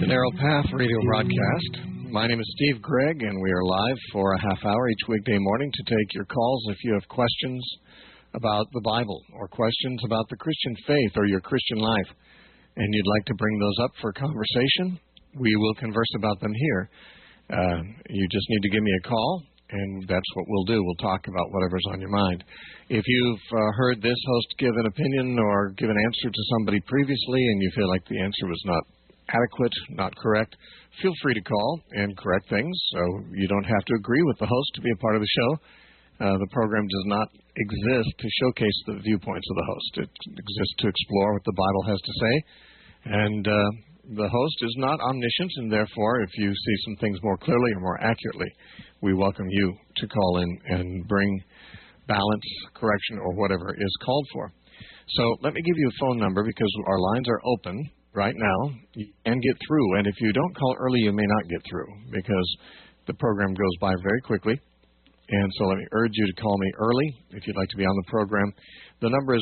The Narrow Path radio broadcast. My name is Steve Gregg, and we are live for a half hour each weekday morning to take your calls if you have questions about the Bible or questions about the Christian faith or your Christian life, and you'd like to bring those up for conversation. We will converse about them here. You just need to give me a call, and that's what we'll do. We'll talk about whatever's on your mind. If you've heard this host give an opinion or give an answer to somebody previously and you feel like the answer was not adequate, not correct, feel free to call and correct things. So you don't have to agree with the host to be a part of the show. The program does not exist to showcase the viewpoints of the host. It exists to explore what the Bible has to say. And the host is not omniscient, and therefore, if you see some things more clearly or more accurately, we welcome you to call in and bring balance, correction, or whatever is called for. So let me give you a phone number because our lines are open right now. You can get through, and if you don't call early, you may not get through because the program goes by very quickly. And so let me urge you to call me early if you'd like to be on the program. The number is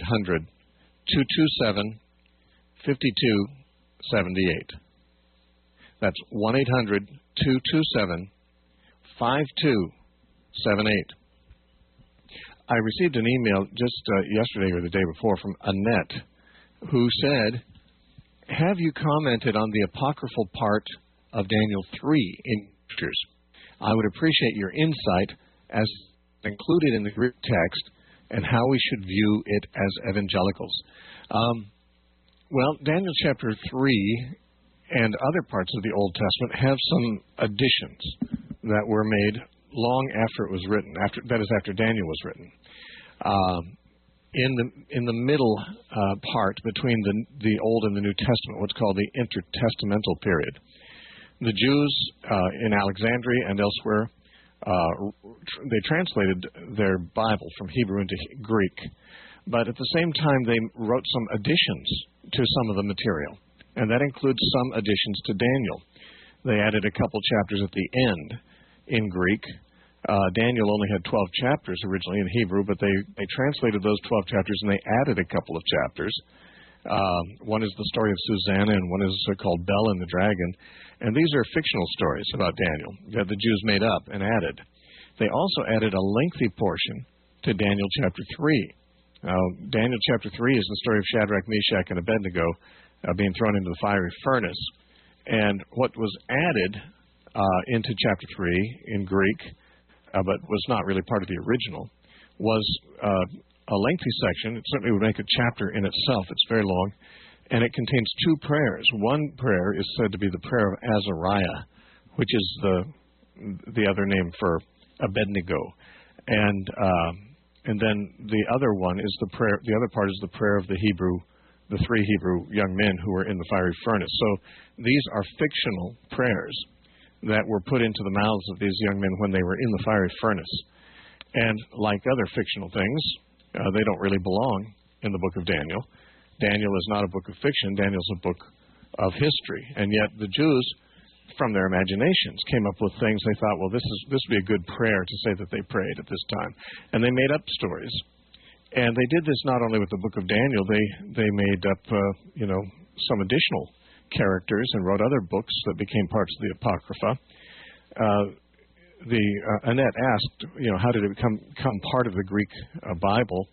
1-800-227-5278. That's 1-800-227-5278. I received an email just yesterday or the day before from Annette, who said, have you commented on the apocryphal part of Daniel 3 in Scriptures? I would appreciate your insight as included in the Greek text and how we should view it as evangelicals. Well, Daniel chapter 3 and other parts of the Old Testament have some additions that were made long after it was written, after Daniel was written. In the middle part between the Old and the New Testament, what's called the intertestamental period, the Jews in Alexandria and elsewhere, they translated their Bible from Hebrew into Greek, but at the same time they wrote some additions to some of the material, and that includes some additions to Daniel. They added a couple chapters at the end in Greek. Daniel only had 12 chapters originally in Hebrew, but they translated those 12 chapters and they added a couple of chapters. One is the story of Susanna, and one is called Bel and the Dragon. And these are fictional stories about Daniel that the Jews made up and added. They also added a lengthy portion to Daniel chapter 3. Daniel chapter 3 is the story of Shadrach, Meshach, and Abednego being thrown into the fiery furnace. And what was added into chapter 3 in Greek, but was not really part of the original, was a lengthy section. It certainly would make a chapter in itself. It's very long. And it contains two prayers. One prayer is said to be the prayer of Azariah, which is the other name for Abednego. And then the other one is the prayer. The other part is the prayer of the three Hebrew young men who were in the fiery furnace. So these are fictional prayers that were put into the mouths of these young men when they were in the fiery furnace. And like other fictional things, they don't really belong in the book of Daniel. Daniel is not a book of fiction. Daniel's a book of history. And yet the Jews, from their imaginations, came up with things they thought, well, this would be a good prayer to say that they prayed at this time. And they made up stories. And they did this not only with the book of Daniel. They made up, some additional characters and wrote other books that became parts of the Apocrypha. Annette asked, how did it become part of the Greek Bible?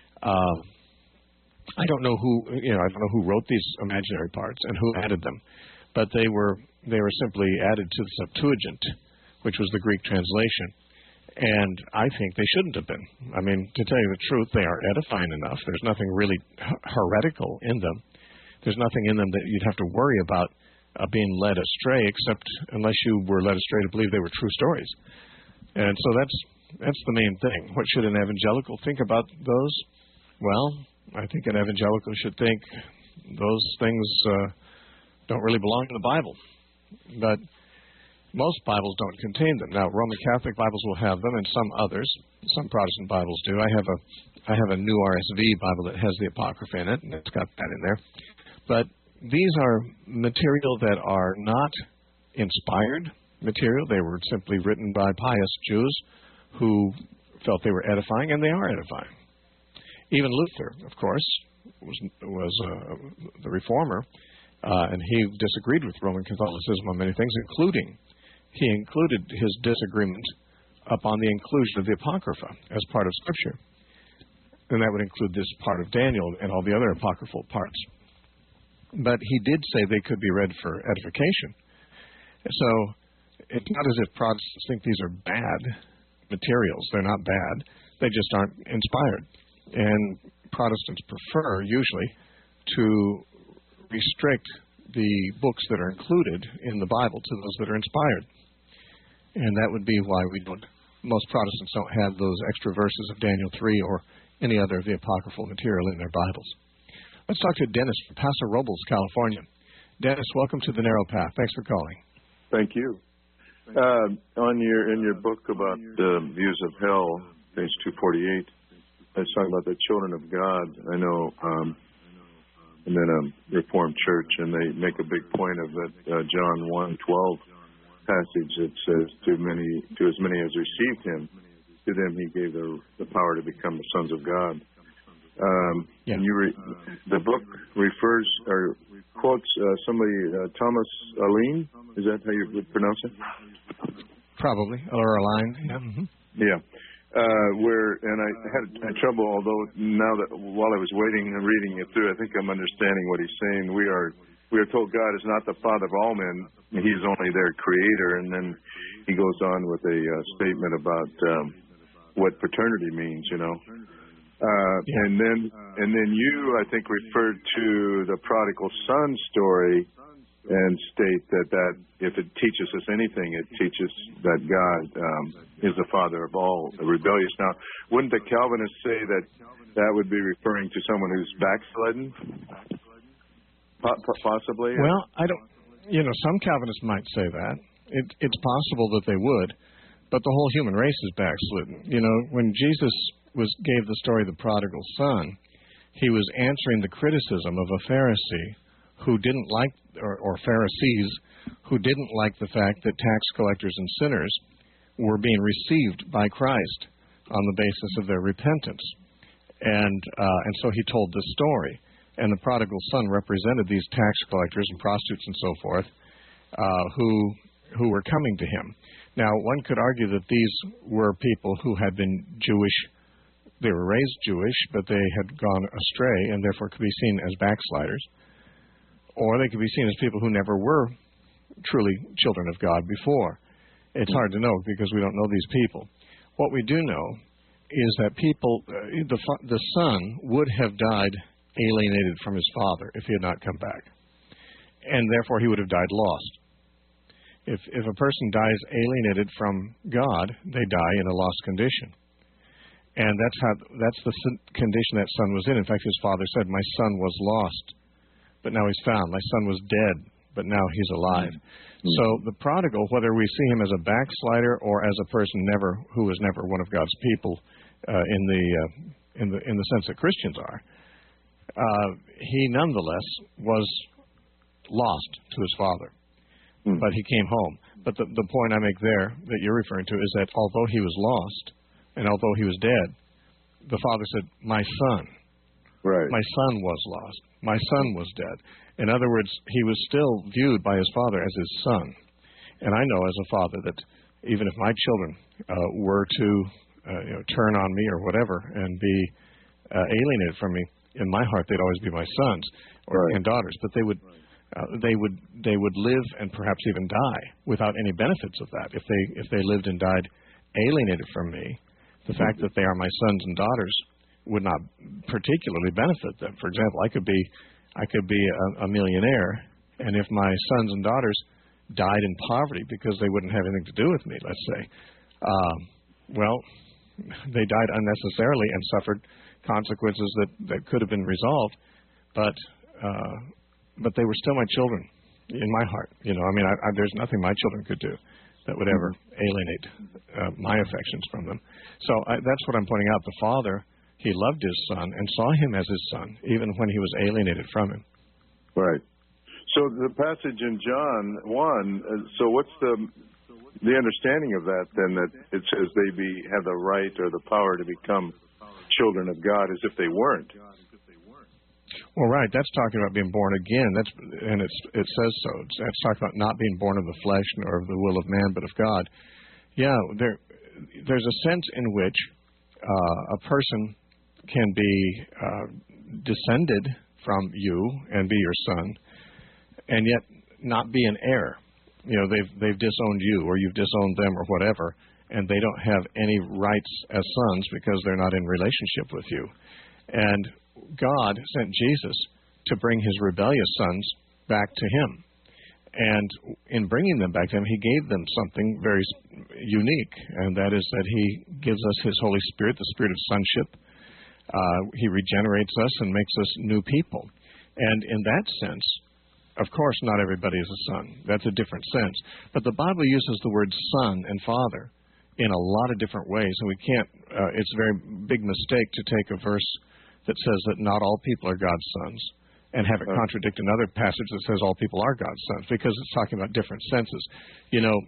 I don't know who wrote these imaginary parts and who added them, but they were simply added to the Septuagint, which was the Greek translation. And I think they shouldn't have been. I mean, to tell you the truth, they are edifying enough. There's nothing really heretical in them. There's nothing in them that you'd have to worry about being led astray, except unless you were led astray to believe they were true stories. And so that's the main thing. What should an evangelical think about those? Well, I think an evangelical should think those things don't really belong in the Bible. But most Bibles don't contain them. Now, Roman Catholic Bibles will have them, and some others. Some Protestant Bibles do. I have a new RSV Bible that has the Apocrypha in it, and it's got that in there. But these are material that are not inspired material. They were simply written by pious Jews who felt they were edifying, and they are edifying. Even Luther, of course, was the reformer, And he disagreed with Roman Catholicism on many things, including he included his disagreement upon the inclusion of the Apocrypha as part of Scripture. And that would include this part of Daniel and all the other apocryphal parts. But he did say they could be read for edification. So it's not as if Protestants think these are bad materials. They're not bad. They just aren't inspired. And Protestants prefer, usually, to restrict the books that are included in the Bible to those that are inspired. And that would be why most Protestants don't have those extra verses of Daniel 3 or any other of the apocryphal material in their Bibles. Let's talk to Dennis from Paso Robles, California. Dennis, welcome to The Narrow Path. Thanks for calling. Thank you. In your book about views of hell, page 248, it's talking about the children of God. I know I'm in a Reformed church, and they make a big point of that John 1:12 passage that says, to as many as received him, to them he gave the power to become the sons of God. Yeah. And the book refers or quotes somebody, Thomas Aline. Is that how you would pronounce it? Probably, or Aline. Yeah. Mm-hmm. Yeah. I had trouble, although now that while I was waiting and reading it through, I think I'm understanding what he's saying. We are told God is not the Father of all men; He is only their Creator. And then he goes on with a statement about what paternity means. And then you, I think, referred to the prodigal son story and state that if it teaches us anything, it teaches that God is the father of all rebellious. Now, wouldn't the Calvinists say that would be referring to someone who's backslidden? Possibly? Well, I don't, some Calvinists might say that. It's possible that they would, but the whole human race is backslidden. When Jesus gave the story of the prodigal son, he was answering the criticism of a Pharisee who didn't like, or Pharisees who didn't like the fact that tax collectors and sinners were being received by Christ on the basis of their repentance. And so he told this story. And the prodigal son represented these tax collectors and prostitutes and so forth who were coming to him. Now, one could argue that these were people who had been Jewish. They were raised Jewish, but they had gone astray and therefore could be seen as backsliders. Or they could be seen as people who never were truly children of God before. It's hard to know because we don't know these people. What we do know is that the son would have died alienated from his father if he had not come back. And therefore he would have died lost. If a person dies alienated from God, they die in a lost condition. And that's the condition that son was in. In fact, his father said, "My son was lost, but now he's found. My son was dead, but now he's alive." Mm-hmm. So the prodigal, whether we see him as a backslider or as a person who was never one of God's people, in the sense that Christians are, he nonetheless was lost to his father. Mm-hmm. But he came home. But the point I make there that you're referring to is that although he was lost and although he was dead, the father said, "My son." Right. My son was lost. My son was dead. In other words, he was still viewed by his father as his son. And I know as a father that even if my children were to turn on me or whatever and be alienated from me, in my heart they'd always be my sons and daughters. But they would live and perhaps even die without any benefits of that. If they lived and died alienated from me, the fact that they are my sons and daughters would not particularly benefit them. For example, I could be a millionaire, and if my sons and daughters died in poverty because they wouldn't have anything to do with me, let's say, they died unnecessarily and suffered consequences that could have been resolved, but they were still my children in my heart. There's nothing my children could do that would ever alienate my affections from them. So that's what I'm pointing out. The father, he loved his son and saw him as his son, even when he was alienated from him. Right. So the passage in John 1, so what's the understanding of that then, that it says they have the right or the power to become children of God as if they weren't? Well, right. That's talking about being born again. It says so. It's talking about not being born of the flesh nor of the will of man, but of God. Yeah, there's a sense in which a person can be descended from you and be your son, and yet not be an heir. You know, they've disowned you, or you've disowned them, or whatever, and they don't have any rights as sons because they're not in relationship with you. And God sent Jesus to bring his rebellious sons back to him. And in bringing them back to him, he gave them something very unique, and that is that he gives us his Holy Spirit, the spirit of sonship. He regenerates us and makes us new people. And in that sense, of course, not everybody is a son. That's a different sense. But the Bible uses the word son and father in a lot of different ways, and we can't, it's a very big mistake to take a verse that says that not all people are God's sons and have it contradict another passage that says all people are God's sons, because it's talking about different senses. You know,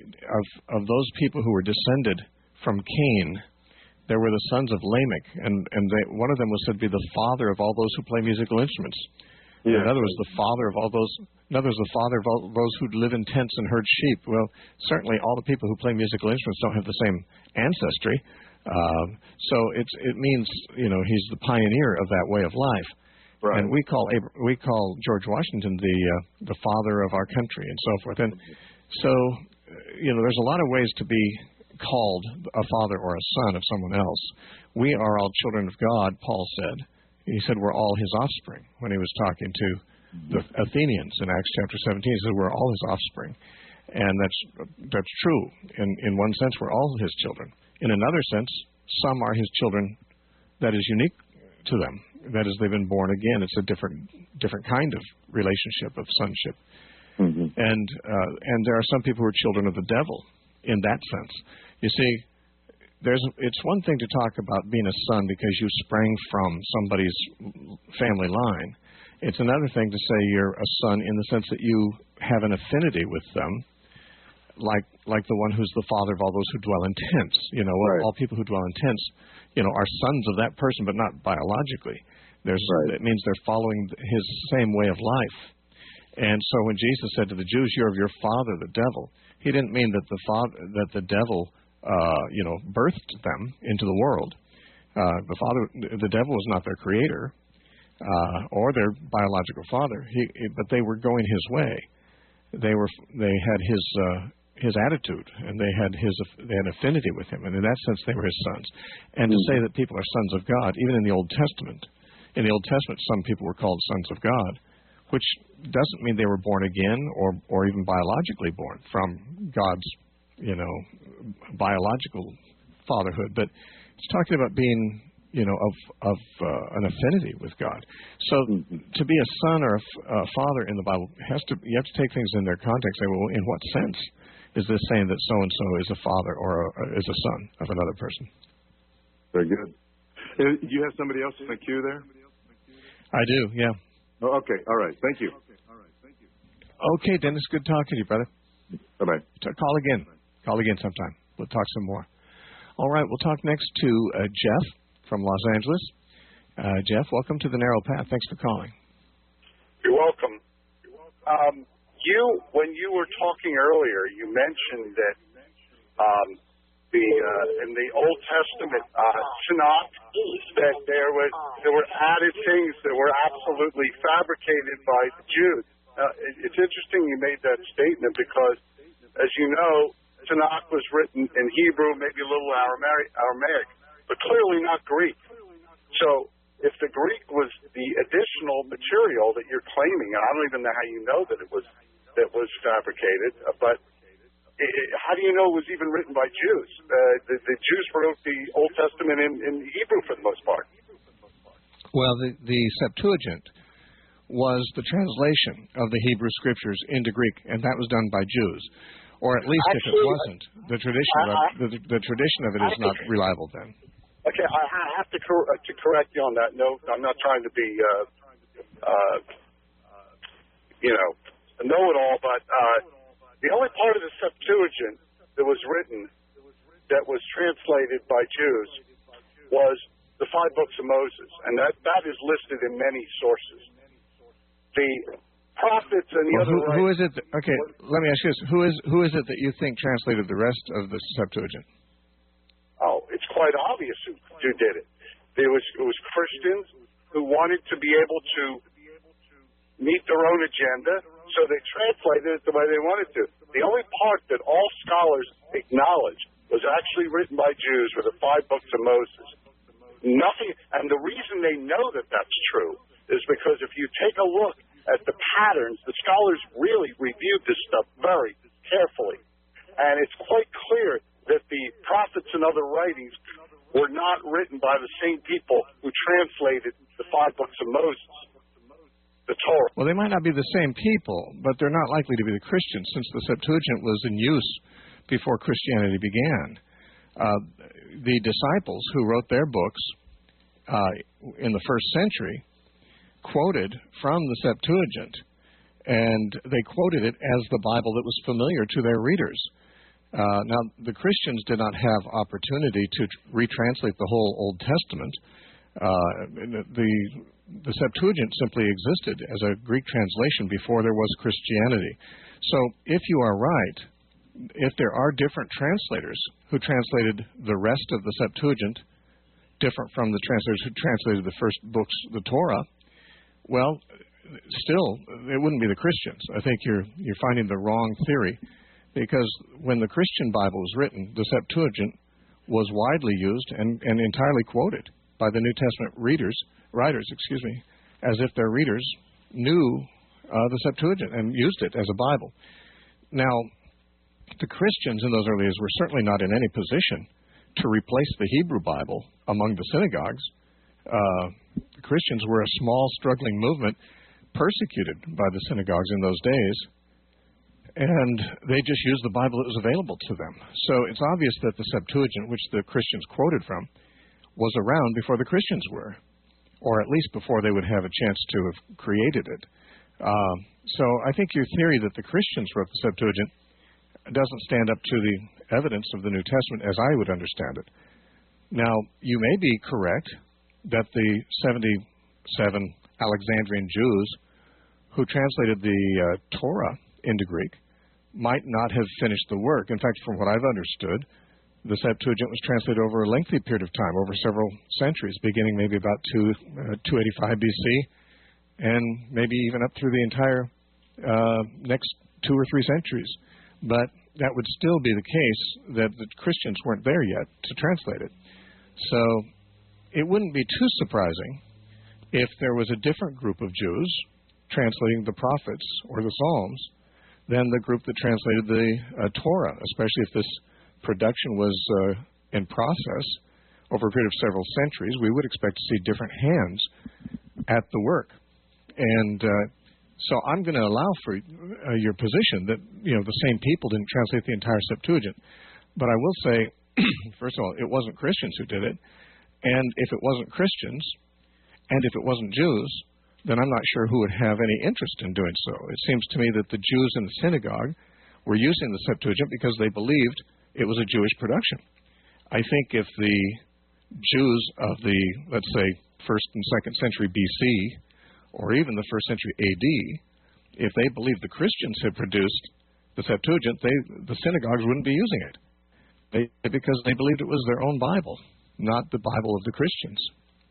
of those people who were descended from Cain, there were the sons of Lamech, and one of them was said to be the father of all those who play musical instruments. Yeah. Another was the father of all those. Another was the father of all those who live in tents and herd sheep. Well, certainly all the people who play musical instruments don't have the same ancestry. So it means, you know, he's the pioneer of that way of life. Right. And we call George Washington the father of our country and so forth. And so, you know, there's a lot of ways to be called a father or a son of someone else. We are all children of God, Paul said. He said we're all his offspring when he was talking to the Athenians in Acts chapter 17. He said we're all his offspring. And that's true. In one sense, we're all his children. In another sense, some are his children that is unique to them. That is, they've been born again. It's a different kind of relationship of sonship. Mm-hmm. And there are some people who are children of the devil in that sense. You see, it's one thing to talk about being a son because you sprang from somebody's family line. It's another thing to say you're a son in the sense that you have an affinity with them, like the one who's the father of all those who dwell in tents. You know, right. All people who dwell in tents, you know, are sons of that person, but not biologically. It means they're following his same way of life. And so when Jesus said to the Jews, "You're of your father, the devil," he didn't mean that the devil birthed them into the world. The devil was not their creator or their biological father. But they were going his way. They had his attitude, and they had affinity with him, and in that sense, they were his sons. And to say that people are sons of God, even in the Old Testament, some people were called sons of God, which doesn't mean they were born again or even biologically born from God's, you know, biological fatherhood, but it's talking about being, you know, of an affinity with God. So to be a son or a father in the Bible you have to take things in their context. Say, well, in what sense is this saying that so and so is a father or is a son of another person? Very good. Do you have somebody else in the queue there? I do. Yeah. Oh, okay. All right. Thank you. Okay, Dennis. Good talking to you, brother. Bye-bye. Call again. Call again sometime. We'll talk some more. All right, we'll talk next to Jeff from Los Angeles. Jeff, welcome to the Narrow Path. Thanks for calling. You're welcome. When you were talking earlier, you mentioned that in the Old Testament Tanakh that there were added things that were absolutely fabricated by the Jews. It's interesting you made that statement because, as you know, Tanakh was written in Hebrew, maybe a little Aramaic, but clearly not Greek. So if the Greek was the additional material that you're claiming, and I don't even know how you know that it was fabricated, but how do you know it was even written by Jews? The Jews wrote the Old Testament in Hebrew for the most part. Well, the Septuagint was the translation of the Hebrew Scriptures into Greek, and that was done by Jews. Or at least if it wasn't, the tradition of it is not reliable then. Okay, I have to correct you on that note. I'm not trying to be, a know-it-all, but the only part of the Septuagint that was written, that was translated by Jews, was the 5 books of Moses, and that is listed in many sources. The prophets and the other who is it? Okay, let me ask you this: who is it that you think translated the rest of the Septuagint? Oh, it's quite obvious who did it. It was Christians who wanted to be able to meet their own agenda, so they translated it the way they wanted to. The only part that all scholars acknowledge was actually written by Jews were the 5 books of Moses. Nothing, and the reason they know that that's true is because if you take a look at the patterns, the scholars really reviewed this stuff very carefully, and it's quite clear that the prophets and other writings were not written by the same people who translated the 5 books of Moses, the Torah. Well, they might not be the same people, but they're not likely to be the Christians, since the Septuagint was in use before Christianity began. The disciples who wrote their books in the first century quoted from the Septuagint, and they quoted it as the Bible that was familiar to their readers. Now, the Christians did not have opportunity to retranslate the whole Old Testament. The Septuagint simply existed as a Greek translation before there was Christianity. So if you are right, if there are different translators who translated the rest of the Septuagint, different from the translators who translated the first books, the Torah, well, still, it wouldn't be the Christians. I think you're finding the wrong theory, because when the Christian Bible was written, the Septuagint was widely used and entirely quoted by the New Testament writers, as if their readers knew the Septuagint and used it as a Bible. Now, the Christians in those early days were certainly not in any position to replace the Hebrew Bible among the synagogues. The Christians were a small, struggling movement persecuted by the synagogues in those days, and they just used the Bible that was available to them. So it's obvious that the Septuagint, which the Christians quoted from, was around before the Christians were, or at least before they would have a chance to have created it. So I think your theory that the Christians wrote the Septuagint doesn't stand up to the evidence of the New Testament as I would understand it. Now, you may be correct that the 77 Alexandrian Jews who translated the Torah into Greek might not have finished the work. In fact, from what I've understood, the Septuagint was translated over a lengthy period of time, over several centuries, beginning maybe about 285 BC, and maybe even up through the entire next 2 or 3 centuries. But that would still be the case that the Christians weren't there yet to translate it. So it wouldn't be too surprising if there was a different group of Jews translating the prophets or the Psalms than the group that translated the Torah, especially if this production was in process over a period of several centuries. We would expect to see different hands at the work. And so I'm going to allow for your position that, the same people didn't translate the entire Septuagint. But I will say, first of all, it wasn't Christians who did it. And if it wasn't Christians, and if it wasn't Jews, then I'm not sure who would have any interest in doing so. It seems to me that the Jews in the synagogue were using the Septuagint because they believed it was a Jewish production. I think if the Jews of the, let's say, 1st and 2nd century BC, or even the 1st century AD, if they believed the Christians had produced the Septuagint, the synagogues wouldn't be using it. Because they believed it was their own Bible, not the Bible of the Christians.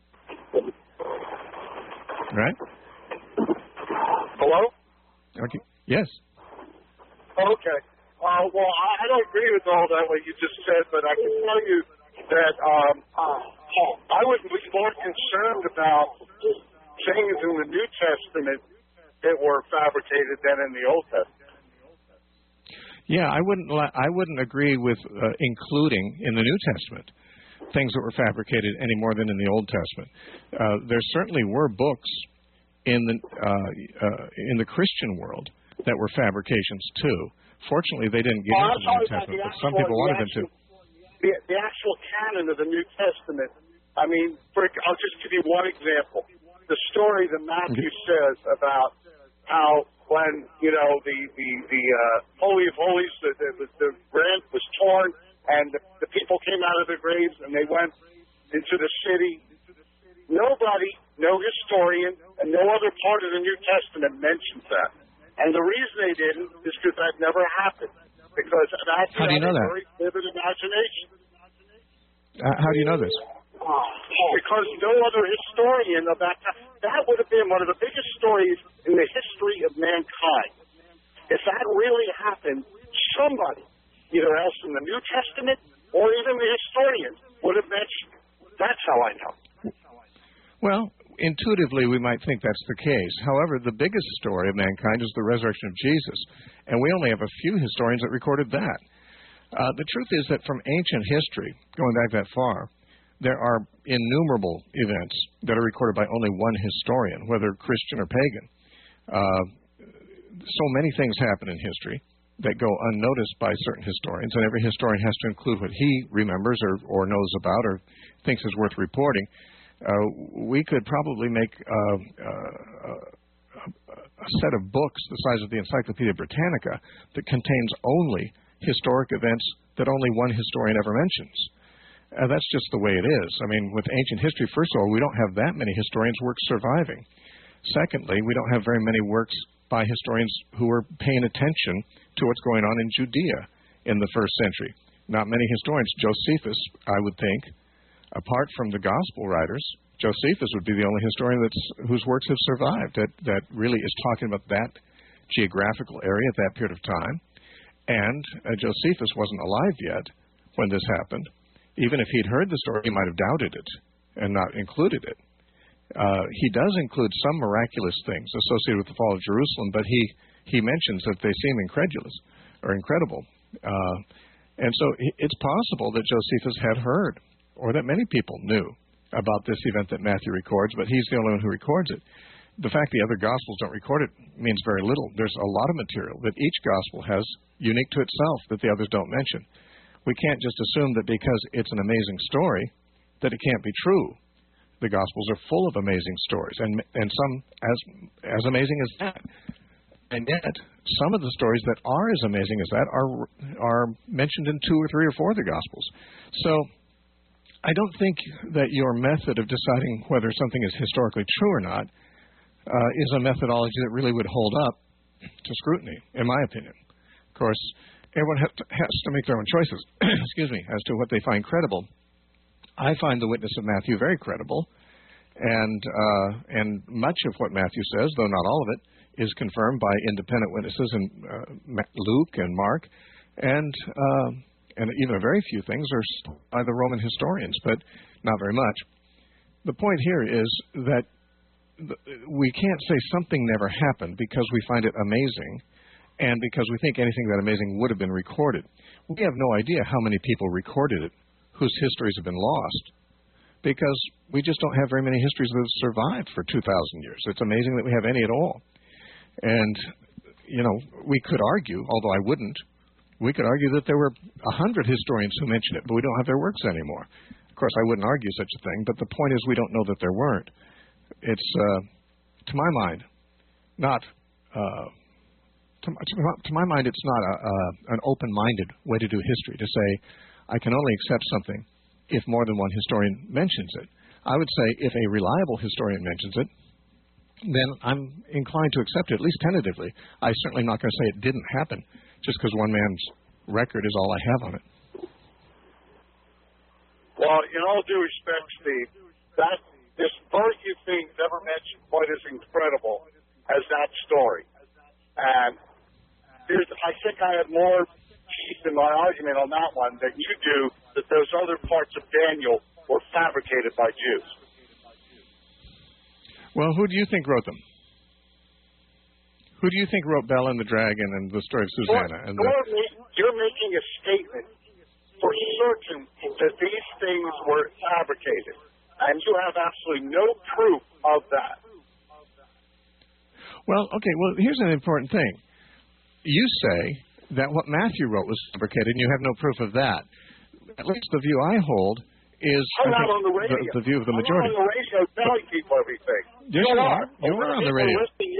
Right? Hello? Okay. Yes. Okay. Well, I don't agree with all that what you just said, but I can tell you that I would be more concerned about things in the New Testament that were fabricated than in the Old Testament. Yeah, I wouldn't agree with including in the New Testament things that were fabricated any more than in the Old Testament. There certainly were books in the Christian world that were fabrications too. Fortunately, they didn't get into the New Testament, but some people wanted them to. The actual canon of the New Testament. I mean, I'll just give you one example. The story that Matthew says about how when the Holy of Holies, the rent was torn, and the people came out of their graves and they went into the city Nobody, no historian, and no other part of the New Testament mentions that. And the reason they didn't is because that never happened. Because Matthew How do you know had a that? very vivid imagination. How do you know this? Because no other historian of that time, that would have been one of the biggest stories in the history of mankind. If that really happened, somebody, either else in the New Testament or even the historians, would have mentioned it. That's how I know. Well, intuitively, we might think that's the case. However, the biggest story of mankind is the resurrection of Jesus, and we only have a few historians that recorded that. The truth is that from ancient history, going back that far, there are innumerable events that are recorded by only one historian, whether Christian or pagan. So many things happen in history that go unnoticed by certain historians, and every historian has to include what he remembers or knows about or thinks is worth reporting. We could probably make a set of books the size of the Encyclopedia Britannica that contains only historic events that only one historian ever mentions. That's just the way it is. I mean, with ancient history, first of all, we don't have that many historians' works surviving. Secondly, we don't have very many works by historians who were paying attention to what's going on in Judea in the first century. Not many historians. Josephus, I would think, apart from the gospel writers, Josephus would be the only historian whose works have survived that really is talking about that geographical area at that period of time. And Josephus wasn't alive yet when this happened. Even if he'd heard the story, he might have doubted it and not included it. He does include some miraculous things associated with the fall of Jerusalem, but he mentions that they seem incredulous or incredible. And so it's possible that Josephus had heard, or that many people knew, about this event that Matthew records, but he's the only one who records it. The fact the other Gospels don't record it means very little. There's a lot of material that each Gospel has unique to itself that the others don't mention. We can't just assume that because it's an amazing story that it can't be true. The Gospels are full of amazing stories, and some as amazing as that. And yet, some of the stories that are as amazing as that are mentioned in 2 or 3 or 4 of the Gospels. So I don't think that your method of deciding whether something is historically true or not is a methodology that really would hold up to scrutiny, in my opinion. Of course, everyone has to make their own choices, excuse me, as to what they find credible. I find the witness of Matthew very credible, and much of what Matthew says, though not all of it, is confirmed by independent witnesses in Luke and Mark, and even a very few things are by the Roman historians, but not very much. The point here is that we can't say something never happened because we find it amazing and because we think anything that amazing would have been recorded. We have no idea how many people recorded it whose histories have been lost because we just don't have very many histories that have survived for 2,000 years. It's amazing that we have any at all. And, you know, we could argue, although I wouldn't, we could argue that there were 100 historians who mentioned it, but we don't have their works anymore. Of course, I wouldn't argue such a thing, but the point is we don't know that there weren't. It's, to my mind, not... To my mind, it's not an open-minded way to do history, to say, I can only accept something if more than one historian mentions it. I would say if a reliable historian mentions it, then I'm inclined to accept it, at least tentatively. I'm certainly not going to say it didn't happen just because one man's record is all I have on it. Well, in all due respect, Steve, this birth you think never mentioned quite as incredible as that story. And I think I have more teeth in my argument on that one than you do that those other parts of Daniel were fabricated by Jews. Well, who do you think wrote them? Who do you think wrote Bel and the Dragon and the story of Susanna? You're making a statement for certain that these things were fabricated, and you have absolutely no proof of that. Well, okay, here's an important thing. You say that what Matthew wrote was fabricated, and you have no proof of that. At least the view I hold is the view of the majority. I'm on the radio telling people everything. Yes, you are. You are on the radio.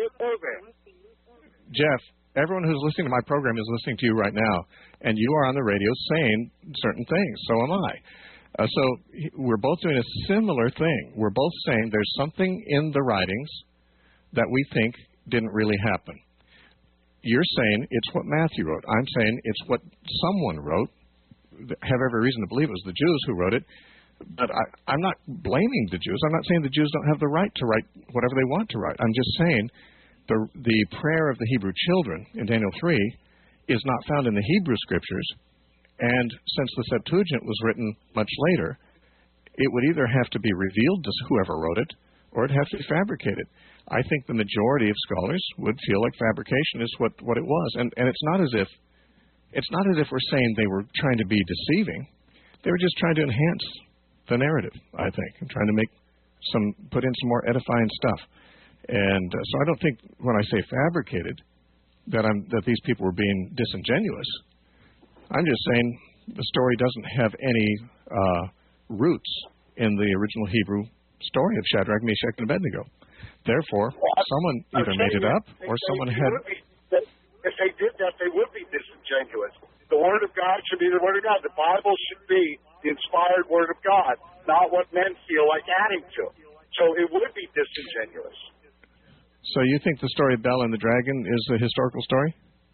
Jeff, everyone who's listening to my program is listening to you right now, and you are on the radio saying certain things. So am I. So we're both doing a similar thing. We're both saying there's something in the writings that we think didn't really happen. You're saying it's what Matthew wrote. I'm saying it's what someone wrote. Have every reason to believe it was the Jews who wrote it. But I'm not blaming the Jews. I'm not saying the Jews don't have the right to write whatever they want to write. I'm just saying the prayer of the Hebrew children in Daniel 3 is not found in the Hebrew scriptures. And since the Septuagint was written much later, it would either have to be revealed to whoever wrote it, or it has to be fabricated. I think the majority of scholars would feel like fabrication is what it was. And it's not as if we're saying they were trying to be deceiving. They were just trying to enhance the narrative, I think, and trying to put in some more edifying stuff. And so I don't think when I say fabricated that these people were being disingenuous. I'm just saying the story doesn't have any roots in the original Hebrew story of Shadrach, Meshach, and Abednego. Therefore, someone either made it up or someone had... If they did that, they would be disingenuous. The Word of God should be the Word of God. The Bible should be the inspired Word of God, not what men feel like adding to. So it would be disingenuous. So you think the story of Bel and the dragon is a historical story?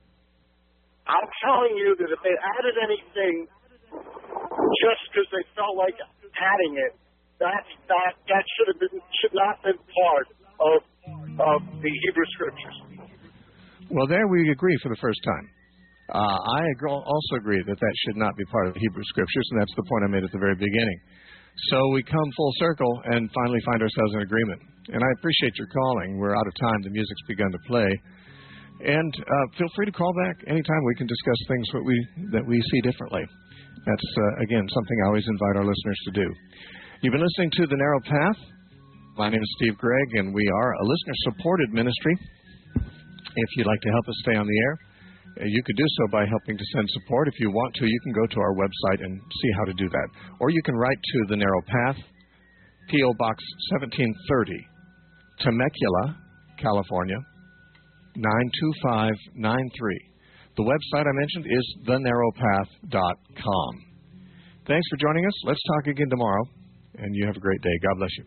I'm telling you that if they added anything just because they felt like adding it, that should not have been part of the Hebrew Scriptures. Well, there we agree for the first time. I also agree that should not be part of the Hebrew Scriptures, and that's the point I made at the very beginning. So we come full circle and finally find ourselves in agreement. And I appreciate your calling. We're out of time. The music's begun to play. And feel free to call back anytime. We can discuss things that we see differently. That's, again, something I always invite our listeners to do. You've been listening to The Narrow Path. My name is Steve Gregg, and we are a listener-supported ministry. If you'd like to help us stay on the air, you could do so by helping to send support. If you want to, you can go to our website and see how to do that. Or you can write to The Narrow Path, P.O. Box 1730, Temecula, California, 92593. The website I mentioned is thenarrowpath.com. Thanks for joining us. Let's talk again tomorrow, and you have a great day. God bless you.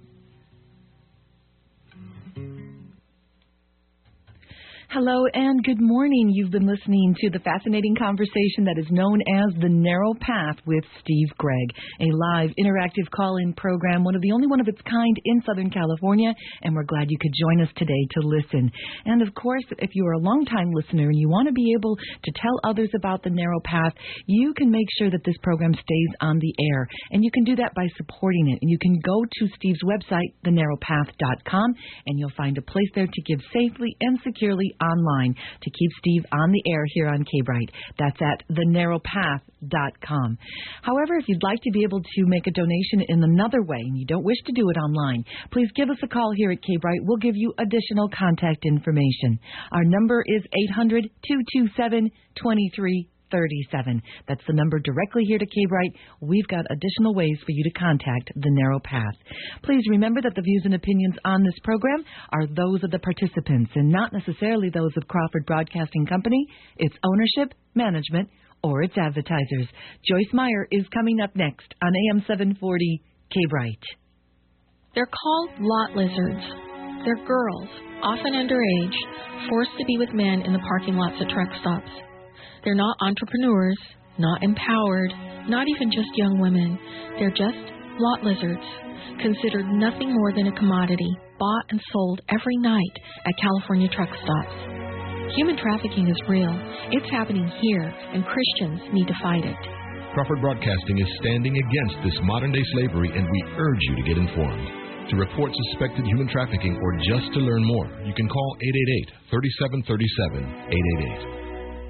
Hello and good morning. You've been listening to the fascinating conversation that is known as The Narrow Path with Steve Gregg, a live interactive call-in program, one of its kind in Southern California, and we're glad you could join us today to listen. And of course, if you are a longtime listener and you want to be able to tell others about The Narrow Path, you can make sure that this program stays on the air, and you can do that by supporting it. And you can go to Steve's website, thenarrowpath.com, and you'll find a place there to give safely and securely online to keep Steve on the air here on K-Bright. That's at thenarrowpath.com. However, if you'd like to be able to make a donation in another way and you don't wish to do it online, please give us a call here at K-Bright. We'll give you additional contact information. Our number is 800-227-2337. That's the number directly here to K-Bright. We've got additional ways for you to contact The Narrow Path. Please remember that the views and opinions on this program are those of the participants and not necessarily those of Crawford Broadcasting Company, its ownership, management, or its advertisers. Joyce Meyer is coming up next on AM 740 K-Bright. They're called lot lizards. They're girls, often underage, forced to be with men in the parking lots at truck stops. They're not entrepreneurs, not empowered, not even just young women. They're just lot lizards, considered nothing more than a commodity, bought and sold every night at California truck stops. Human trafficking is real. It's happening here, and Christians need to fight it. Crawford Broadcasting is standing against this modern-day slavery, and we urge you to get informed. To report suspected human trafficking or just to learn more, you can call 888-3737, 888.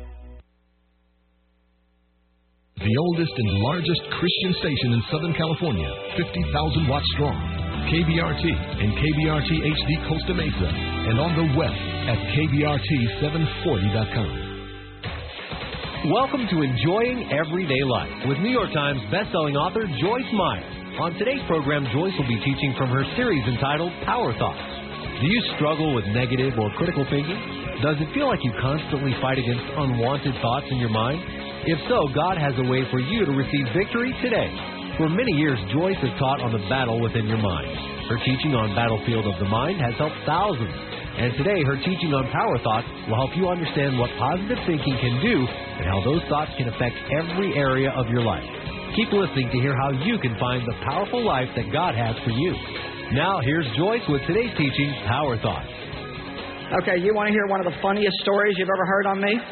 The oldest and largest Christian station in Southern California, 50,000 watts strong. KBRT and KBRT HD Costa Mesa, and on the web at KBRT740.com. Welcome to Enjoying Everyday Life with New York Times bestselling author Joyce Meyer. On today's program, Joyce will be teaching from her series entitled Power Thoughts. Do you struggle with negative or critical thinking? Does it feel like you constantly fight against unwanted thoughts in your mind? If so, God has a way for you to receive victory today. For many years, Joyce has taught on the battle within your mind. Her teaching on Battlefield of the Mind has helped thousands. And today, her teaching on Power Thoughts will help you understand what positive thinking can do and how those thoughts can affect every area of your life. Keep listening to hear how you can find the powerful life that God has for you. Now, here's Joyce with today's teaching, Power Thoughts. Okay, you want to hear one of the funniest stories you've ever heard on me?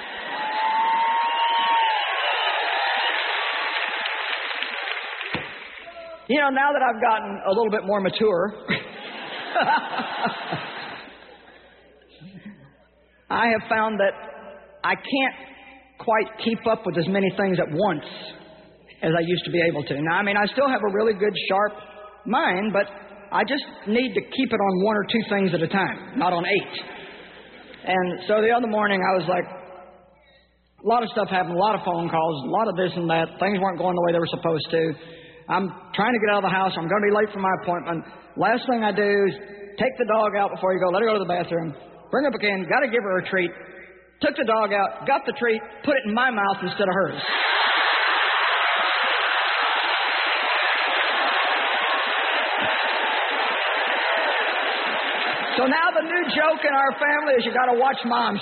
You know, now that I've gotten a little bit more mature, I have found that I can't quite keep up with as many things at once as I used to be able to. Now, I mean, I still have a really good, sharp mind, but I just need to keep it on one or two things at a time, not on 8. And so the other morning, I was like, a lot of stuff happened, a lot of phone calls, a lot of this and that. Things weren't going the way they were supposed to. I'm trying to get out of the house. I'm going to be late for my appointment. Last thing I do is take the dog out before you go. Let her go to the bathroom. Bring her back in. Got to give her a treat. Took the dog out. Got the treat. Put it in my mouth instead of hers. So now the new joke in our family is you got to watch Mom.